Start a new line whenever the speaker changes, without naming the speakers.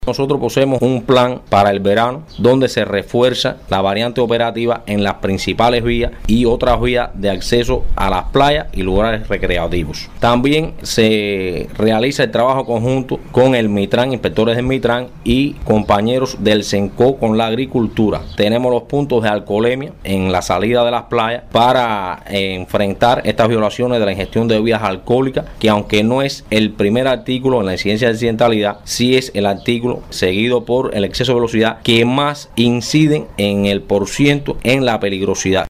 Nosotros poseemos un plan para el verano donde se refuerza la variante operativa en las principales vías y otras vías de acceso a las playas y lugares recreativos. También se realiza el trabajo conjunto con el Mitran, inspectores del Mitran y compañeros del CENCO con la agricultura. Tenemos los puntos de alcoholemia en la salida de las playas para enfrentar estas violaciones de la ingestión de bebidas alcohólicas, que aunque no es el primer artículo en la incidencia de accidentalidad, sí es el artículo seguido por el exceso de velocidad que más inciden en el porciento en la peligrosidad.